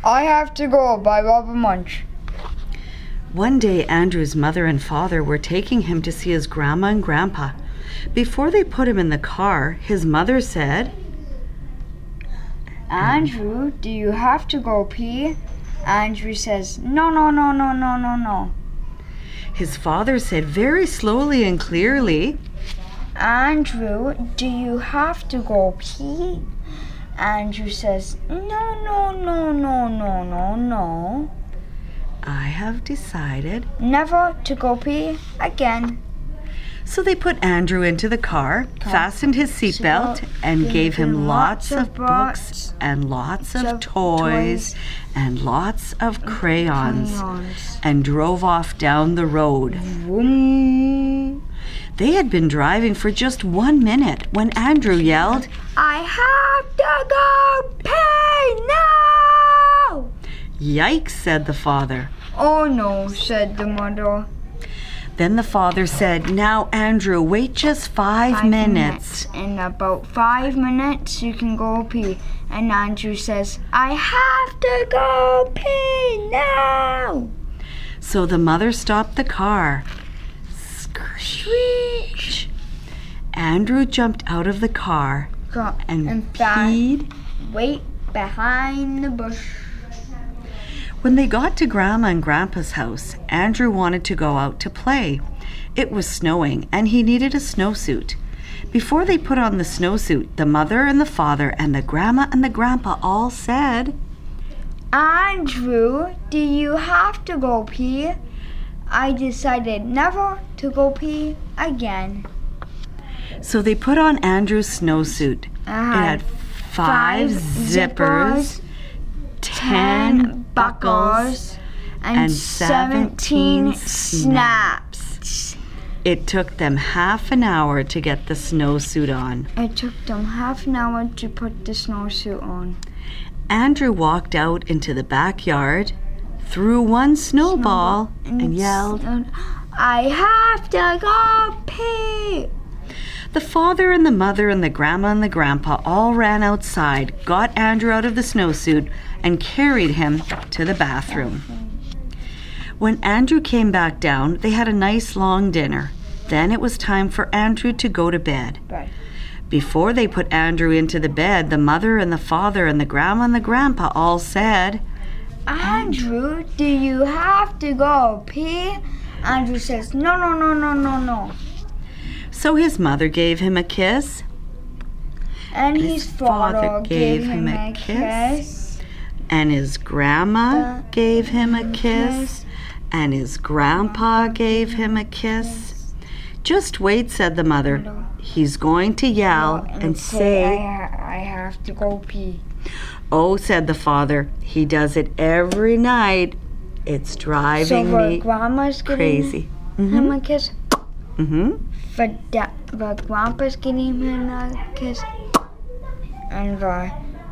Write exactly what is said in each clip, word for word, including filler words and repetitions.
I have to go buy Rob a lunch. One day, Andrew's mother and father were taking him to see his grandma and grandpa. Before they put him in the car, his mother said, Andrew, do you have to go pee? Andrew says, no, no, no, no, no, no, no. His father said very slowly and clearly, Andrew, do you have to go pee? Andrew says, no, no, no, no, no, no, no. I have decided never to go pee again. So they put Andrew into the car, car. fastened his seatbelt, and gave him lots of books and lots of toys and lots of crayons and drove off down the road. Vroom. They had been driving for just one minute when Andrew yelled, I have to go pee now! Yikes, said the father. Oh no, said the mother. Then the father said, now, Andrew, wait just five, five minutes. minutes. In about five minutes, you can go pee. And Andrew says, I have to go pee now. So the mother stopped the car. Screech. Andrew jumped out of the car Go, and, and peed. Wait behind the bush. When they got to Grandma and Grandpa's house, Andrew wanted to go out to play. It was snowing, and he needed a snowsuit. Before they put on the snowsuit, the mother and the father and the Grandma and the Grandpa all said, Andrew, do you have to go pee? I decided never to go pee again. So they put on Andrew's snowsuit. Uh-huh. It had five, five zippers, zippers ten buckles, and, and seventeen snaps. snaps. It took them half an hour to get the snowsuit on. It took them half an hour to put the snowsuit on. Andrew walked out into the backyard, threw one snowball, snowball and, and yelled, I have to go pee. The father and the mother and the grandma and the grandpa all ran outside, got Andrew out of the snowsuit, and carried him to the bathroom. When Andrew came back down, they had a nice long dinner. Then it was time for Andrew to go to bed. Right. Before they put Andrew into the bed, the mother and the father and the grandma and the grandpa all said, Andrew, do you have to go pee? Andrew says, no, no, no, no, no, no. So his mother gave him a kiss. And his, his father, father gave, gave him, him a kiss. kiss. And his grandma the, gave him a kiss. kiss. And his grandpa gave him a kiss. Just wait, said the mother. He's going to yell and, and say, I, ha- I have to go pee. Oh, said the father, he does it every night. It's driving so me grandma's crazy. Him mm-hmm. a kiss. Mm-hmm. For, da- for grandpa's getting him a kiss. And uh,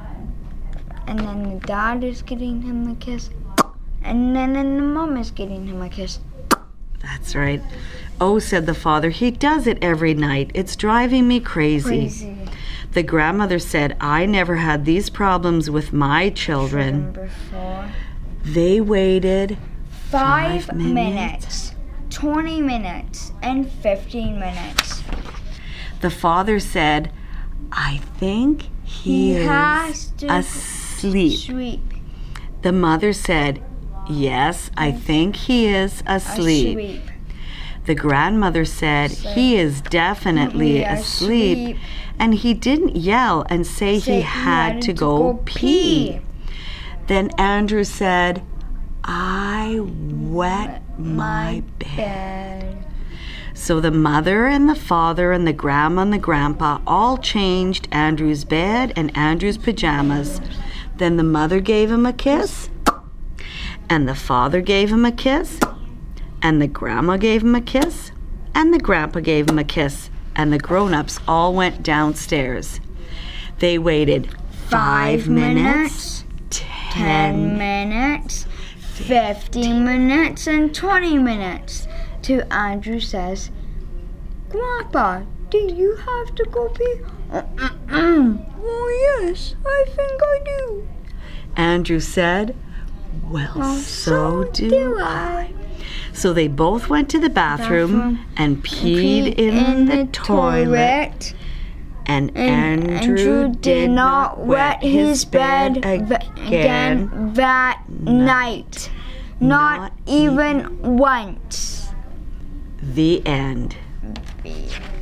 and then the dad is getting him a kiss. And then and the mom is getting him a kiss. That's right. Oh, said the father, he does it every night. It's driving me crazy. Crazy. The grandmother said, I never had these problems with my children. Before. They waited five, five minutes. minutes, twenty minutes, and fifteen minutes. The father said, I think he, he is has to asleep. Sleep. The mother said, yes, I think he is asleep. asleep. The grandmother said, he is definitely he asleep. asleep. And he didn't yell and say, say he, had he had to, to go, go pee. pee. Then Andrew said, I wet my bed. bed. So the mother and the father and the grandma and the grandpa all changed Andrew's bed and Andrew's pajamas. Then the mother gave him a kiss, and the father gave him a kiss, and the grandma gave him a kiss, and the grandpa gave him a kiss, and the grown-ups all went downstairs. They waited five, five minutes, ten minutes, fifteen minutes, and twenty minutes. Till Andrew says, Grandpa, do you have to go pee? Uh-uh. Oh yes, I think I do. Andrew said, well, Well, so do I. I. So they both went to the bathroom, Bathroom. and peed, in, the, toilet. And, And Andrew, did not wet his bed v- again. that night. Not, Not even once. The end. The